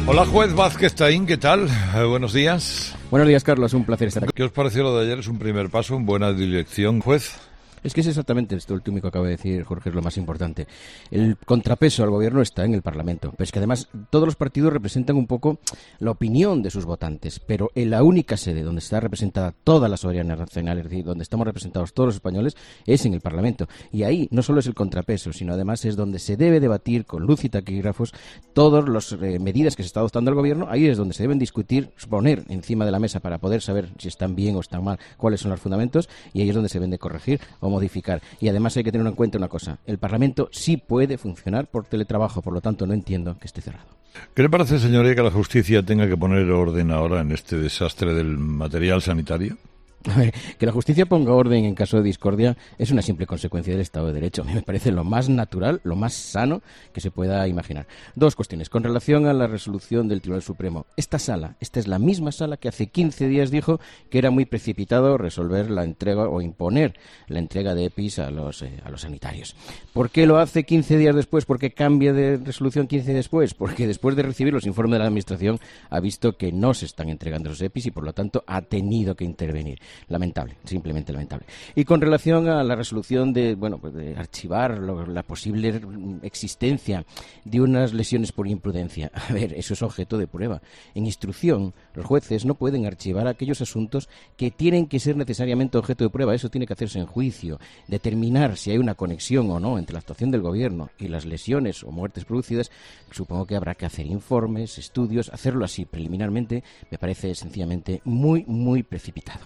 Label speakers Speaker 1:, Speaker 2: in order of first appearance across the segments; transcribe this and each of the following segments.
Speaker 1: Hola, juez Vázquez Taín, ¿qué tal? Buenos días.
Speaker 2: Buenos días, Carlos, un placer estar aquí.
Speaker 1: ¿Qué os pareció lo de ayer? Es un primer paso en buena dirección, juez.
Speaker 2: Es que es exactamente esto último que acaba de decir Jorge, es lo más importante. El contrapeso al gobierno está en el Parlamento, pero es que además todos los partidos representan un poco la opinión de sus votantes, pero en la única sede donde está representada toda la soberanía nacional, es decir, donde estamos representados todos los españoles, es en el Parlamento. Y ahí no solo es el contrapeso, sino además es donde se debe debatir con luz y taquígrafos todas las medidas que se está adoptando el gobierno. Ahí es donde se deben discutir, poner encima de la mesa para poder saber si están bien o están mal, cuáles son los fundamentos, y ahí es donde se deben de corregir o modificar. Y además hay que tener en cuenta una cosa: el Parlamento sí puede funcionar por teletrabajo, por lo tanto no entiendo que esté cerrado.
Speaker 1: ¿Qué le parece, señoría, que la justicia tenga que poner orden ahora en este desastre del material sanitario?
Speaker 2: A ver, que la justicia ponga orden en caso de discordia es una simple consecuencia del Estado de Derecho. A mí me parece lo más natural, lo más sano que se pueda imaginar. Dos cuestiones. Con relación a la resolución del Tribunal Supremo, esta es la misma sala que hace 15 días dijo que era muy precipitado resolver la entrega o imponer la entrega de EPIs a los sanitarios. ¿Por qué lo hace 15 días después? ¿Por qué cambia de resolución 15 días después? Porque después de recibir los informes de la Administración ha visto que no se están entregando los EPIs y por lo tanto ha tenido que intervenir. Lamentable, simplemente lamentable. Y con relación a la resolución de archivar la posible existencia de unas lesiones por imprudencia, a ver, eso es objeto de prueba. En instrucción, los jueces no pueden archivar aquellos asuntos que tienen que ser necesariamente objeto de prueba. Eso tiene que hacerse en juicio, determinar si hay una conexión o no entre la actuación del gobierno y las lesiones o muertes producidas. Supongo que habrá que hacer informes, estudios. Hacerlo así preliminarmente me parece sencillamente muy, muy precipitado.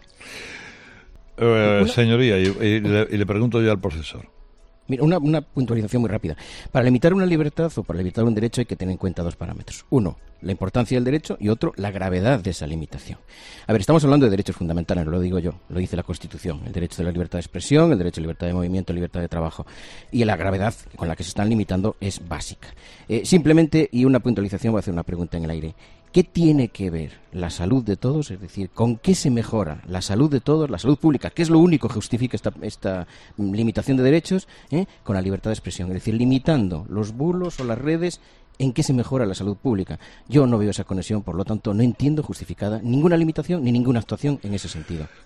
Speaker 1: Señoría, y le pregunto yo al profesor.
Speaker 2: Mira, una puntualización muy rápida. Para limitar una libertad o para limitar un derecho hay que tener en cuenta dos parámetros. Uno, la importancia del derecho, y otro, la gravedad de esa limitación. A ver, estamos hablando de derechos fundamentales, no lo digo yo, lo dice la Constitución. El derecho de la libertad de expresión, el derecho a la libertad de movimiento, libertad de trabajo. Y la gravedad con la que se están limitando es básica. Simplemente, y una puntualización, voy a hacer una pregunta en el aire. ¿Qué tiene que ver la salud de todos? Es decir, ¿con qué se mejora la salud de todos, la salud pública? ¿Qué es lo único que justifica esta limitación de derechos? Con la libertad de expresión. Es decir, limitando los bulos o las redes, ¿en qué se mejora la salud pública? Yo no veo esa conexión, por lo tanto, no entiendo justificada ninguna limitación ni ninguna actuación en ese sentido.